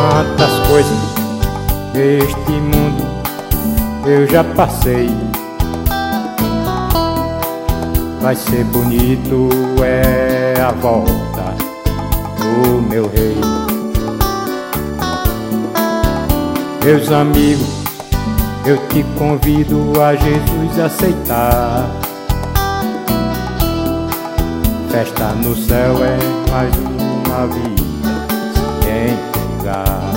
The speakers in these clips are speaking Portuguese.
Quantas coisas neste mundo eu já passei. Vai ser bonito é a volta do meu rei. Meus amigos, eu te convido a Jesus aceitar. Festa no céu é mais uma vida sem entregar.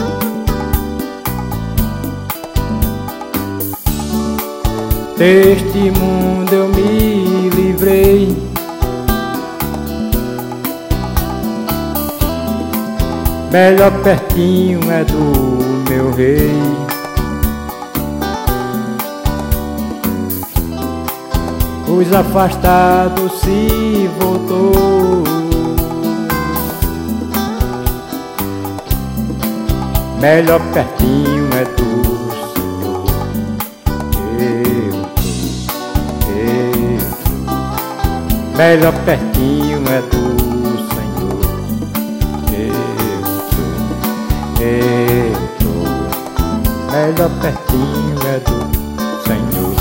Deste mundo eu me livrei, melhor pertinho é do meu rei. Os afastados se voltou, melhor pertinho é do melhor pertinho é do Senhor. Eu tô, melhor pertinho é do Senhor.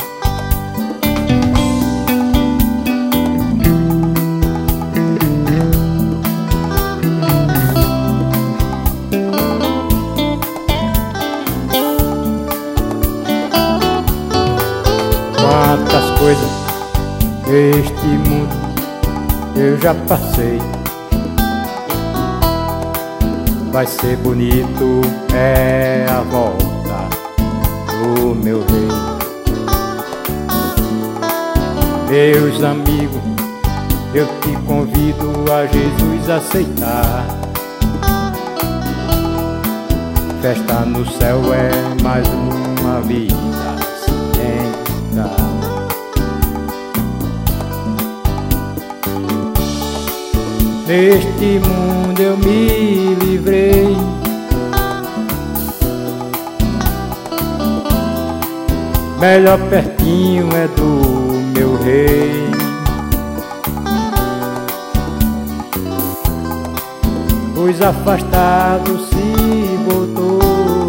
Quantas coisas este mundo eu já passei. Vai ser bonito é a volta do meu rei. Meus amigos, eu te convido a Jesus aceitar. Festa no céu é mais uma vida sem entregar. Neste mundo eu me livrei, melhor pertinho é do meu rei. Os afastados se voltou,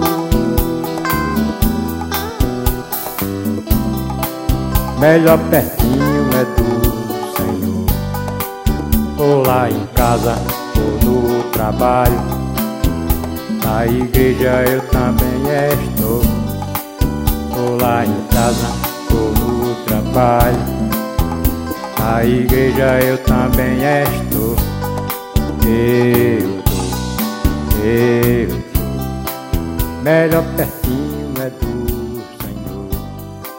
melhor pertinho é do Senhor. Ou lá em casa, ou no trabalho, na igreja eu também estou. Ou lá em casa, ou no trabalho, na igreja eu também estou. Eu tô, melhor pertinho é do Senhor.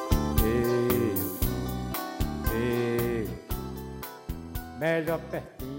Eu tô, melhor pertinho.